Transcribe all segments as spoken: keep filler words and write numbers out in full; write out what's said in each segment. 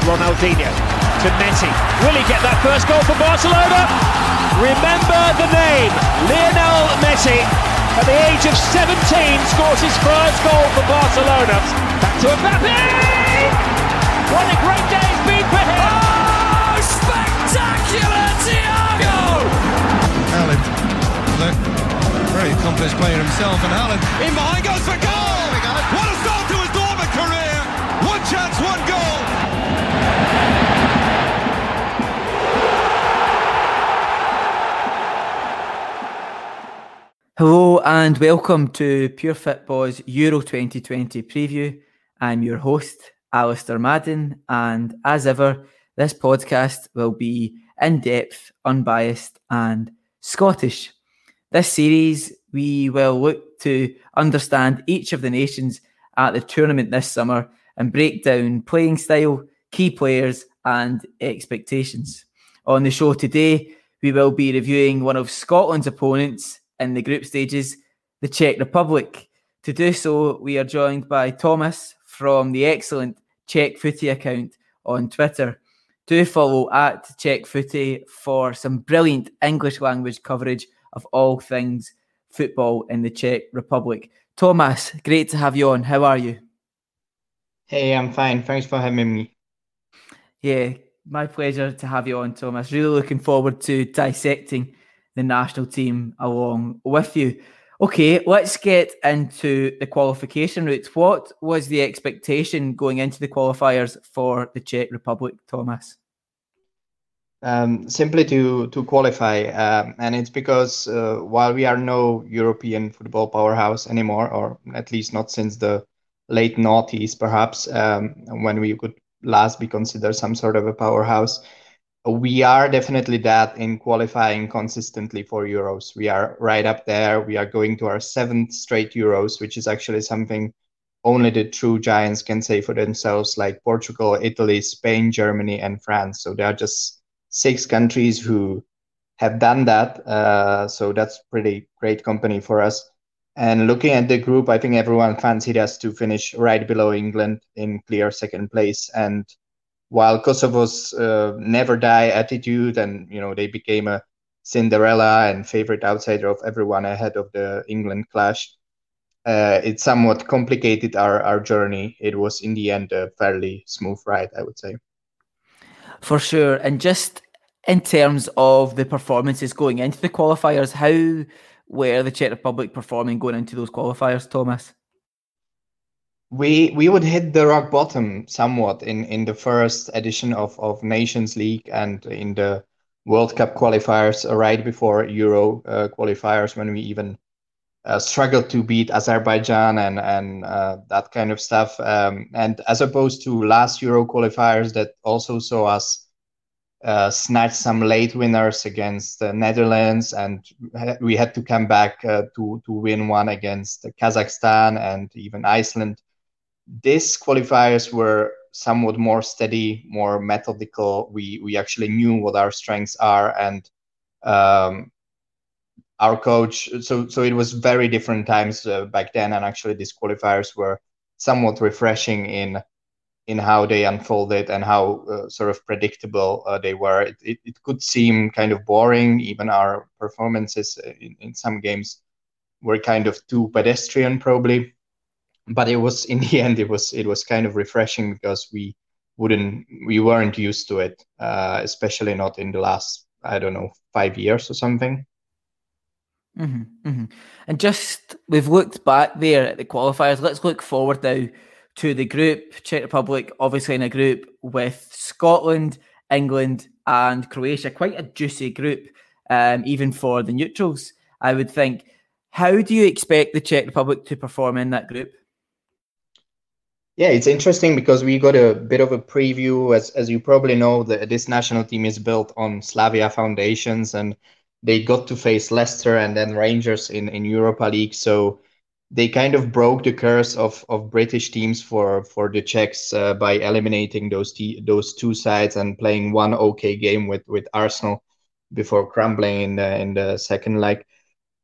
Ronaldinho to Messi. Will he get that first goal for Barcelona? Remember the name, Lionel Messi. At the age of seventeen, scores his first goal for Barcelona. Back to Mbappe! What a great day it's been for him! Oh, spectacular, Thiago! Haaland, look, very accomplished player himself, and Haaland in behind goes for goal! What a start to his Dortmund career! One chance, one goal! Hello and welcome to Pure Football's Euro twenty twenty preview. I'm your host, Alistair Madden, and as ever, this podcast will be in-depth, unbiased and Scottish. This series, we will look to understand each of the nations at the tournament this summer and break down playing style, key players and expectations. On the show today, we will be reviewing one of Scotland's opponents in the group stages, the Czech Republic. To do so, we are joined by Thomas from the excellent Czech Footy account on Twitter. Do follow at Czech Footy for some brilliant English language coverage of all things football in the Czech Republic. Thomas, great to have you on. How are you? Hey, I'm fine. Thanks for having me. Yeah, my pleasure to have you on, Thomas. Really looking forward to dissecting the national team along with you. Okay, let's get into the qualification route. What was the expectation going into the qualifiers for the Czech Republic, Thomas? Um, simply to to qualify, um, and it's because uh, while we are no European football powerhouse anymore, or at least not since the late noughties, perhaps, um, when we could last be considered some sort of a powerhouse, we are definitely that in qualifying consistently for Euros. We are right up there. We are going to our seventh straight Euros, which is actually something only the true giants can say for themselves, like Portugal, Italy, Spain, Germany, and France. So there are just six countries who have done that. Uh, so that's pretty great company for us. And looking at the group, I think everyone fancied us to finish right below England in clear second place. And while Kosovo's uh, never die attitude, and you know they became a Cinderella and favorite outsider of everyone ahead of the England clash, uh, it somewhat complicated our, our journey. It was in the end a fairly smooth ride, I would say. For sure. And just in terms of the performances going into the qualifiers, how were the Czech Republic performing going into those qualifiers, Thomas? We we would hit the rock bottom somewhat in, in the first edition of, of Nations League and in the World Cup qualifiers right before Euro uh, qualifiers, when we even uh, struggled to beat Azerbaijan and, and uh, that kind of stuff. Um, and as opposed to last Euro qualifiers that also saw us uh, snatch some late winners against the Netherlands, and we had to come back uh, to, to win one against Kazakhstan and even Iceland. These qualifiers were somewhat more steady, more methodical. We we actually knew what our strengths are, and um, our coach. So so it was very different times uh, back then, and actually these qualifiers were somewhat refreshing in in how they unfolded and how uh, sort of predictable uh, they were. It, it it could seem kind of boring. Even our performances in, in some games were kind of too pedestrian, probably. But it was, in the end, it was it was kind of refreshing because we wouldn't we weren't used to it, uh, especially not in the last, I don't know, five years or something. Mm-hmm, mm-hmm. And just, we've looked back there at the qualifiers. Let's look forward now to the group. Czech Republic, obviously in a group with Scotland, England and Croatia. Quite a juicy group, um, even for the neutrals, I would think. How do you expect the Czech Republic to perform in that group? Yeah, it's interesting because we got a bit of a preview. As as you probably know, the, this national team is built on Slavia foundations, and they got to face Leicester and then Rangers in, in Europa League. So they kind of broke the curse of, of British teams for, for the Czechs uh, by eliminating those te- those two sides and playing one okay game with, with Arsenal before crumbling in the in the second leg.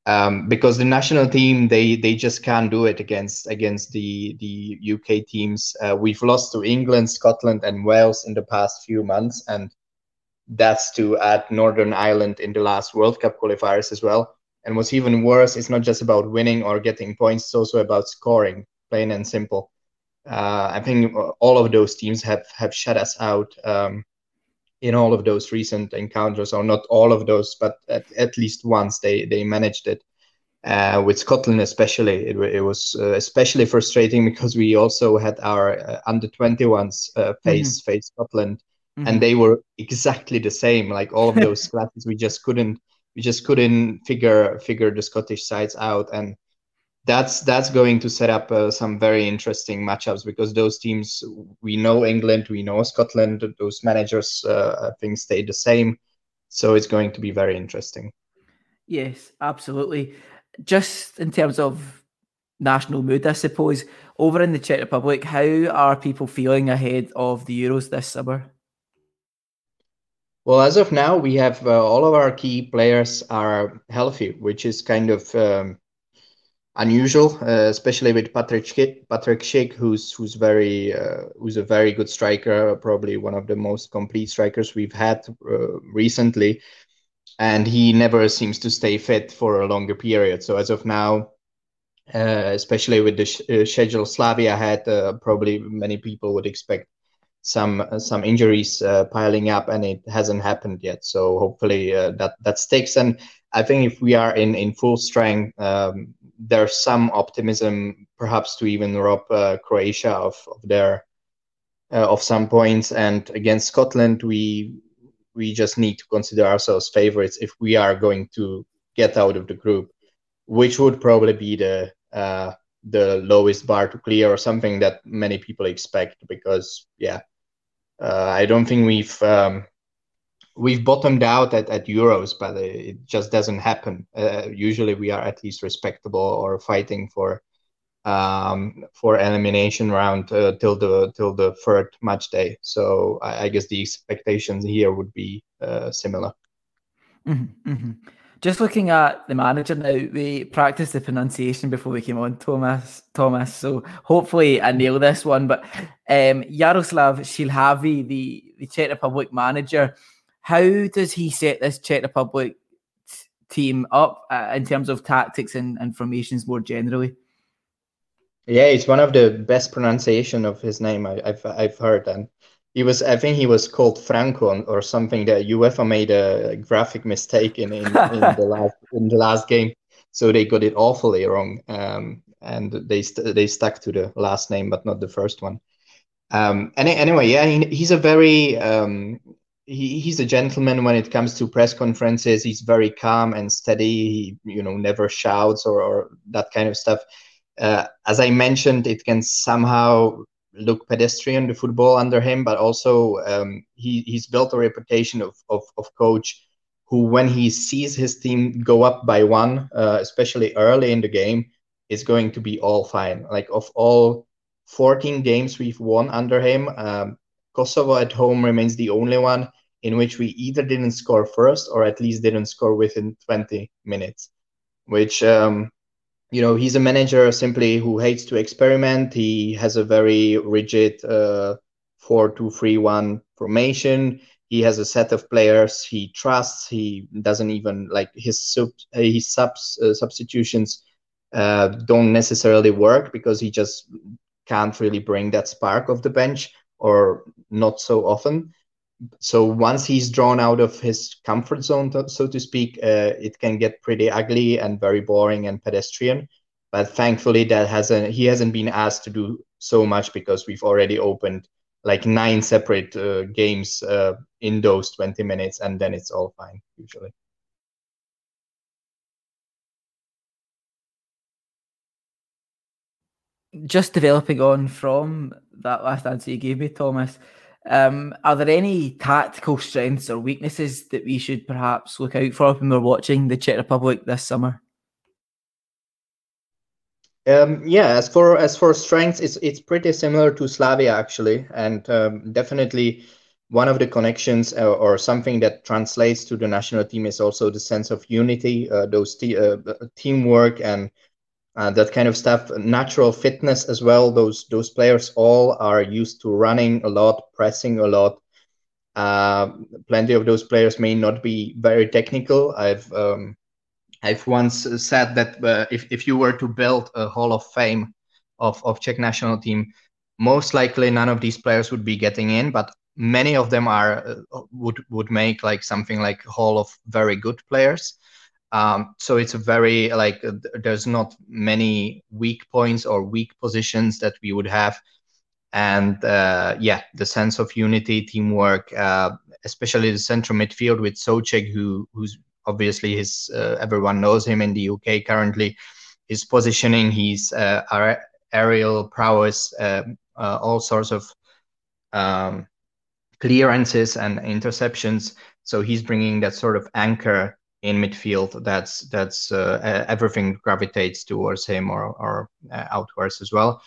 Um, because the national team, they they just can't do it against against the the U K teams. Uh, we've lost to England, Scotland, and Wales in the past few months, and that's to add Northern Ireland in the last World Cup qualifiers as well. And what's even worse, it's not just about winning or getting points; it's also about scoring, plain and simple. Uh, I think all of those teams have have shut us out um, in all of those recent encounters, or not all of those, but at, at least once they they managed it. Uh, with Scotland especially, it, it was uh, especially frustrating because we also had our uh, under twenty-ones uh, face mm-hmm. face Scotland, mm-hmm. and they were exactly the same. Like all of those classes, we just couldn't we just couldn't figure figure the Scottish sides out, and that's that's going to set up uh, some very interesting matchups because those teams, we know England, we know Scotland, those managers uh, I think stay the same, so it's going to be very interesting. Yes, absolutely. Just in terms of national mood, I suppose, over in the Czech Republic, how are people feeling ahead of the Euros this summer? Well, as of now, we have uh, all of our key players are healthy, which is kind of um, unusual, uh, especially with Patrick Schick, Patrick Schick, who's who's very uh, who's a very good striker, probably one of the most complete strikers we've had uh, recently. And he never seems to stay fit for a longer period. So as of now, uh, especially with the sh- uh, schedule Slavia had, uh, probably many people would expect some uh, some injuries uh, piling up, and it hasn't happened yet. So hopefully uh, that that sticks. And I think if we are in in full strength, um, there's some optimism, perhaps to even rob uh, Croatia of of their uh, of some points. And against Scotland, we. We just need to consider ourselves favorites if we are going to get out of the group, which would probably be the uh, the lowest bar to clear, or something that many people expect. Because yeah, uh, I don't think we've um, we've bottomed out at, at Euros, but it just doesn't happen. Uh, usually, we are at least respectable or fighting for um for elimination round uh, till the till the third match day. So I, I guess the expectations here would be uh, similar. Mm-hmm, mm-hmm. Just looking at the manager now, we practiced the pronunciation before we came on, Thomas. Thomas. So hopefully I nail this one. But um, Jaroslav Šilhavý, the the Czech Republic manager, how does he set this Czech Republic t- team up uh, in terms of tactics and, and formations more generally? Yeah, it's one of the best pronunciation of his name I, I've I've heard, and he was I think he was called Franco or something. That UEFA made a graphic mistake in in, in the last in the last game, so they got it awfully wrong, um, and they st- they stuck to the last name but not the first one. Um, and anyway, yeah, he, he's a very um, he, he's a gentleman when it comes to press conferences. He's very calm and steady. He you know never shouts or, or that kind of stuff. Uh, as I mentioned, it can somehow look pedestrian, the football under him, but also um, he, he's built a reputation of, of, of coach who, when he sees his team go up by one, uh, especially early in the game, is going to be all fine. Like of all fourteen games we've won under him, um, Kosovo at home remains the only one in which we either didn't score first or at least didn't score within twenty minutes, which... Um, You know, he's a manager simply who hates to experiment. He has a very rigid uh, four two three one formation. He has a set of players he trusts. He doesn't even like his sub his subs uh, substitutions uh, don't necessarily work because he just can't really bring that spark of the bench, or not so often. So once he's drawn out of his comfort zone, so to speak, uh, it can get pretty ugly and very boring and pedestrian. But thankfully, that hasn't he hasn't been asked to do so much, because we've already opened like nine separate uh, games uh, in those twenty minutes, and then it's all fine usually. Just developing on from that last answer you gave me, Thomas, um, are there any tactical strengths or weaknesses that we should perhaps look out for when we're watching the Czech Republic this summer? Um, yeah, as for as for strengths, it's it's pretty similar to Slavia actually, and um, definitely one of the connections uh, or something that translates to the national team is also the sense of unity, uh, those te- uh, teamwork and uh, that kind of stuff, natural fitness as well. Those those players all are used to running a lot, pressing a lot. Uh, plenty of those players may not be very technical. I've um, I've once said that uh, if if you were to build a Hall of Fame of of Czech national team, most likely none of these players would be getting in, but many of them are uh, would would make like something like Hall of very good players. Um, so it's a very like uh, there's not many weak points or weak positions that we would have, and uh, yeah, the sense of unity, teamwork, uh, especially the central midfield with Souček, who who's obviously his uh, everyone knows him in the U K currently. His positioning, his uh, aerial prowess, uh, uh, all sorts of um, clearances and interceptions. So he's bringing that sort of anchor in midfield. That's that's uh, everything gravitates towards him or or uh, outwards as well.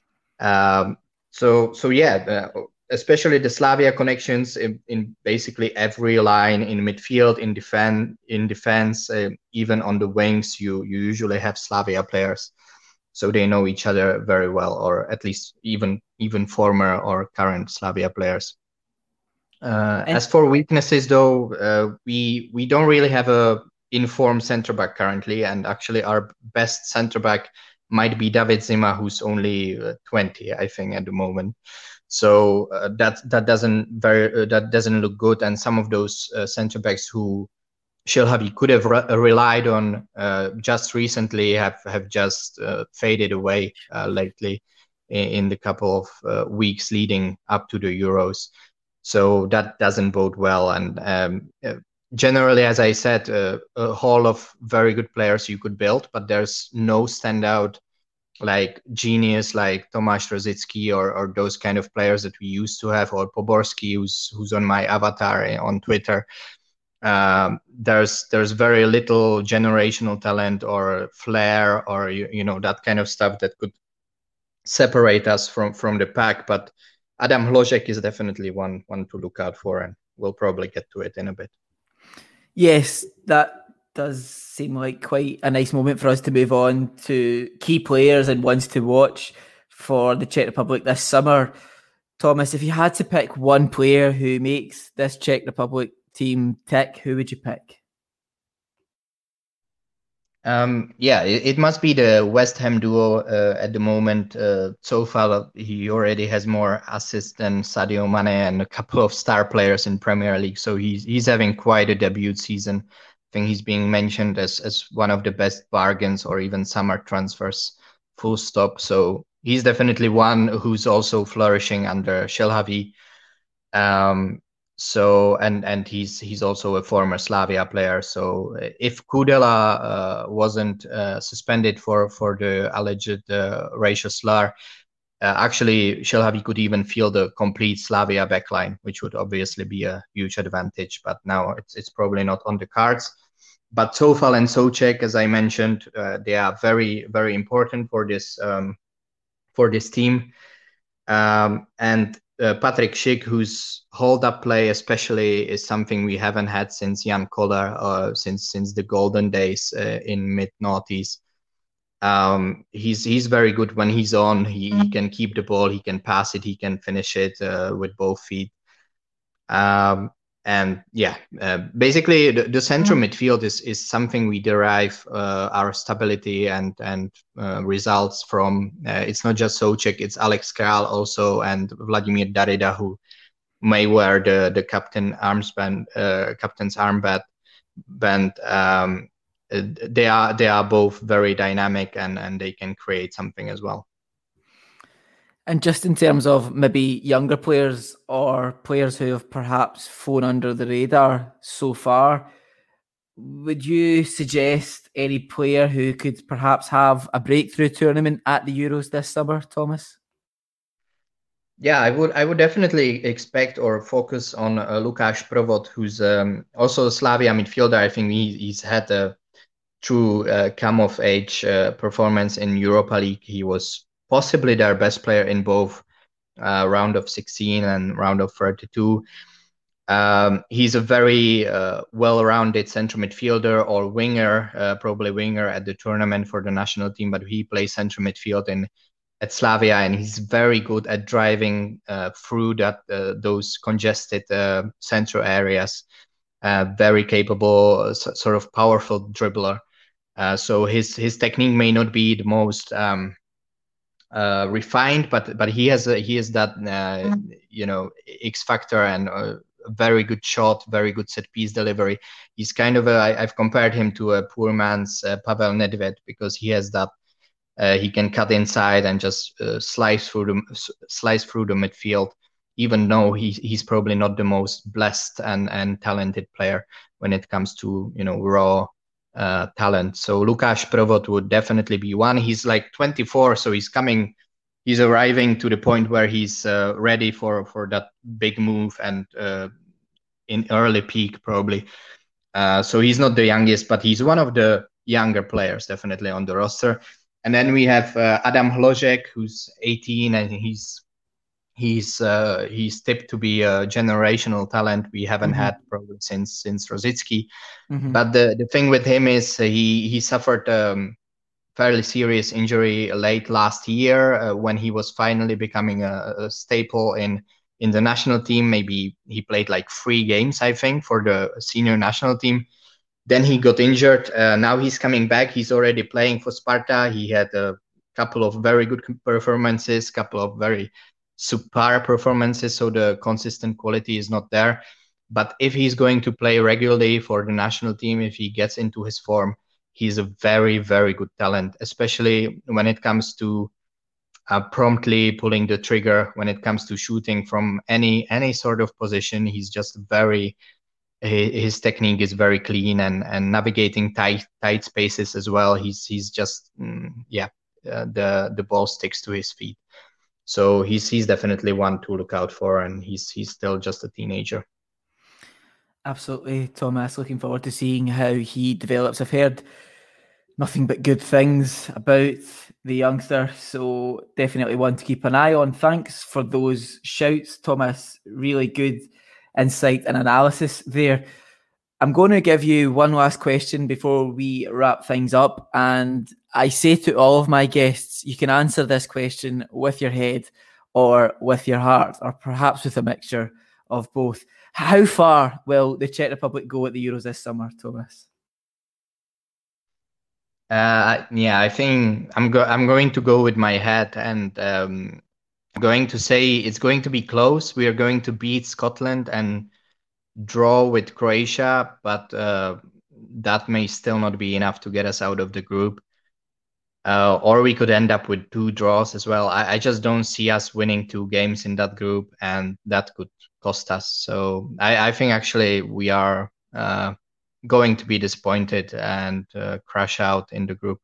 Um, so so yeah, uh, especially the Slavia connections in, in basically every line in midfield, in defense, in defense, uh, even on the wings, you you usually have Slavia players, so they know each other very well, or at least even even former or current Slavia players. Uh, as for weaknesses, though, uh, we we don't really have a informed centre back currently, and actually our best centre back might be David Zima, who's only uh, twenty, I think, at the moment. So uh, that that doesn't very uh, that doesn't look good. And some of those uh, centre backs who Šilhavý could have re- relied on uh, just recently have have just uh, faded away uh, lately in, in the couple of uh, weeks leading up to the Euros. So that doesn't bode well. And um, uh, generally, as I said, uh, a hall of very good players you could build, but there's no standout like genius like Tomáš Rosický or or those kind of players that we used to have, or Poborský, who's who's on my avatar on Twitter. Um, there's there's very little generational talent or flair or you, you know that kind of stuff that could separate us from from the pack. But Adam Hložek is definitely one one to look out for, and we'll probably get to it in a bit. Yes, that does seem like quite a nice moment for us to move on to key players and ones to watch for the Czech Republic this summer. Thomas, if you had to pick one player who makes this Czech Republic team tick, who would you pick? Um, yeah, it, it must be the West Ham duo uh, at the moment. Uh, so far, he already has more assists than Sadio Mane and a couple of star players in Premier League. So he's he's having quite a debut season. I think he's being mentioned as as one of the best bargains or even summer transfers. Full stop. So he's definitely one who's also flourishing under Šilhavý. Um, So and and he's he's also a former Slavia player. So if Kudela uh, wasn't uh, suspended for for the alleged uh, racial slur, uh, actually Šilhavý could even field the complete Slavia backline, which would obviously be a huge advantage. But now it's it's probably not on the cards. But Coufal and Souček, as I mentioned, uh, they are very very important for this um, for this team, um, and. Uh, Patrick Schick, whose hold-up play especially is something we haven't had since Jan Koller, uh, since since the golden days uh, in mid-noughties. Um, he's he's very good when he's on. He, he can keep the ball, he can pass it, he can finish it uh, with both feet. Um, and yeah, uh, basically the, the central midfield is is something we derive uh, our stability and and uh, results from. Uh, it's not just Souček, it's Alex Král also and Vladimír Darida, who may wear the the captain armband, uh, captain's armband. Band. Um, they are they are both very dynamic and and they can create something as well. And just in terms of maybe younger players or players who have perhaps flown under the radar so far, would you suggest any player who could perhaps have a breakthrough tournament at the Euros this summer, Thomas? Yeah, I would I would definitely expect or focus on uh, Lukáš Provod, who's um, also a Slavia midfielder. I think he, he's had a true uh, come-of-age uh, performance in Europa League. He was possibly their best player in both uh, round of sixteen and round of thirty-two. Um, he's a very uh, well-rounded central midfielder or winger, uh, probably winger at the tournament for the national team, but he plays central midfield in at Slavia, and he's very good at driving uh, through that uh, those congested uh, central areas. Uh, very capable, so, sort of powerful dribbler. Uh, so his his technique may not be the most um, uh, refined, but but he has a, he has that uh, you know X factor and a very good shot, very good set piece delivery. He's kind of a, I, I've compared him to a poor man's uh, Pavel Nedved, because he has that. Uh, he can cut inside and just uh, slice through the slice through the midfield, even though he he's probably not the most blessed and, and talented player when it comes to you know raw uh, talent. So Lukáš Provod would definitely be one. He's like twenty-four, so he's coming, he's arriving to the point where he's uh, ready for for that big move and uh, in early peak probably. Uh, so he's not the youngest, but he's one of the younger players definitely on the roster. And then we have uh, Adam Hložek, who's eighteen, and he's he's uh, he's tipped to be a generational talent we haven't mm-hmm. had probably since since Rosický. Mm-hmm. But the, the thing with him is uh, he he suffered a um, fairly serious injury late last year uh, when he was finally becoming a, a staple in in the national team. Maybe he played like three games, I think, for the senior national team. Then he got injured. Uh, now he's coming back. He's already playing for Sparta. He had a couple of very good performances, couple of very subpar performances. So the consistent quality is not there. But if he's going to play regularly for the national team, if he gets into his form, he's a very, very good talent, especially when it comes to uh, promptly pulling the trigger, when it comes to shooting from any any sort of position. He's just very... His technique is very clean, and, and navigating tight tight spaces as well. He's he's just mm, yeah uh, the the ball sticks to his feet. So he's he's definitely one to look out for, and he's he's still just a teenager. Absolutely, Thomas. Looking forward to seeing how he develops. I've heard nothing but good things about the youngster, so definitely one to keep an eye on. Thanks for those shouts, Thomas. Really good insight and analysis there. I'm going to give you one last question before we wrap things up, and I say to all of my guests, you can answer this question with your head or with your heart, or perhaps with a mixture of both. How far will the Czech Republic go at the Euros this summer, Thomas? Uh, yeah, I think I'm go- I'm going to go with my head, and um, I'm going to say it's going to be close. We are going to beat Scotland and draw with Croatia, but uh, that may still not be enough to get us out of the group. Uh, or we could end up with two draws as well. I, I just don't see us winning two games in that group, and that could cost us. So I, I think actually we are uh, going to be disappointed and uh, crash out in the group.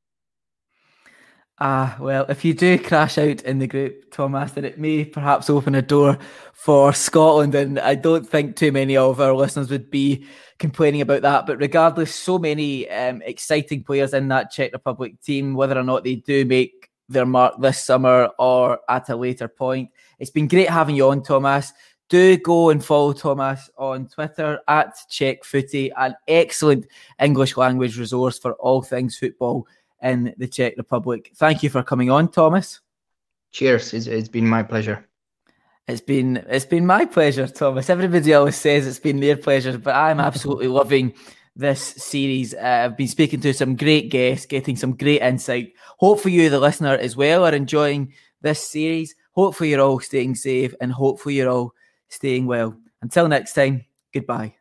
Ah, well, if you do crash out in the group, Thomas, then it may perhaps open a door for Scotland, and I don't think too many of our listeners would be complaining about that. But regardless, so many um, exciting players in that Czech Republic team, whether or not they do make their mark this summer or at a later point. It's been great having you on, Thomas. Do go and follow Thomas on Twitter at Czech Footy, an excellent English language resource for all things football in the Czech Republic. Thank you for coming on, Thomas. Cheers. It's, it's been my pleasure. It's been it's been my pleasure, Thomas. Everybody always says it's been their pleasure, but I'm absolutely loving this series. Uh, I've been speaking to some great guests, getting some great insight. Hopefully you, the listener, as well, are enjoying this series. Hopefully you're all staying safe, and hopefully you're all staying well. Until next time, goodbye.